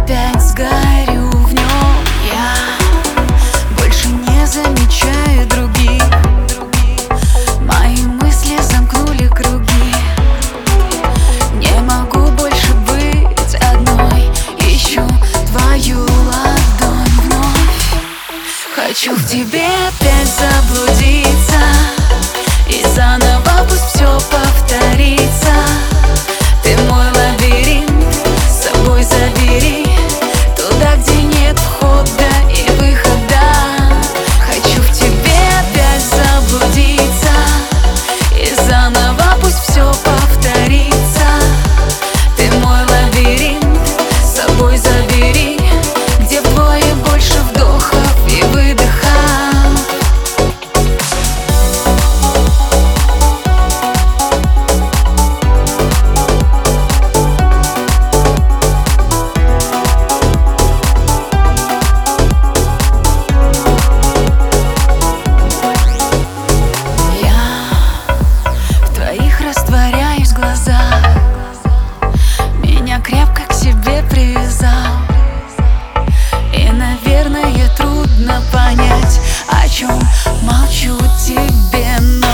опять сгорю в нем. Я больше не замечаю других, мои мысли замкнули круги. Не могу больше быть одной, ищу твою ладонь вновь. Хочу в тебе опять заблудиться, и заново пусть все повторится. Ты мой лабиринт, с собой забери, туда, где нет входа и выхода. Хочу в тебе опять заблудиться, и заново пусть все повторится. Ты мой лабиринт, с собой забери, где вдвое больше вдохов и выдохов. Растворяюсь в глазах, меня крепко к себе привязал. И, наверное, трудно понять, о чем молчу тебе, но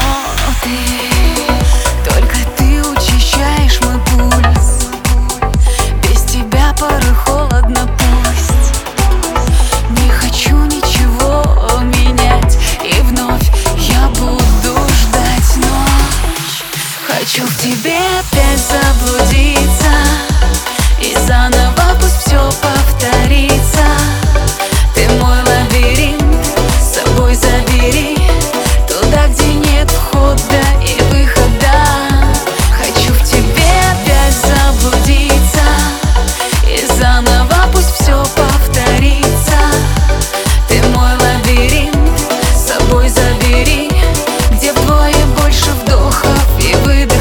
только ты учащаешь мой пульс. Без тебя порой холодно пусть. Не хочу ничего менять, и вновь я буду ждать ночь. Хочу в тебе опять заблудиться, и заново пусть все повторится. Ты мой лабиринт, с собой забери, туда, где нет входа и выхода. Хочу в тебе опять заблудиться, и заново пусть все повторится. Ты мой лабиринт, с собой забери, где вдвое больше вдохов и выдохов.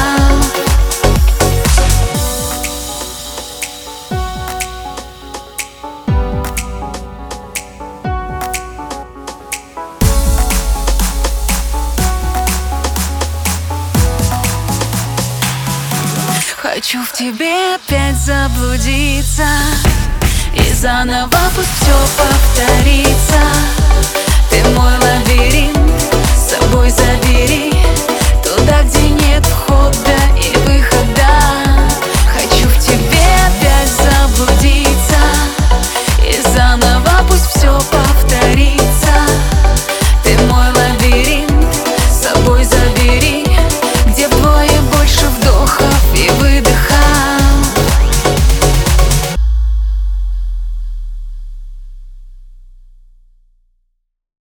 Хочу в тебе опять заблудиться, и заново пусть все повторится.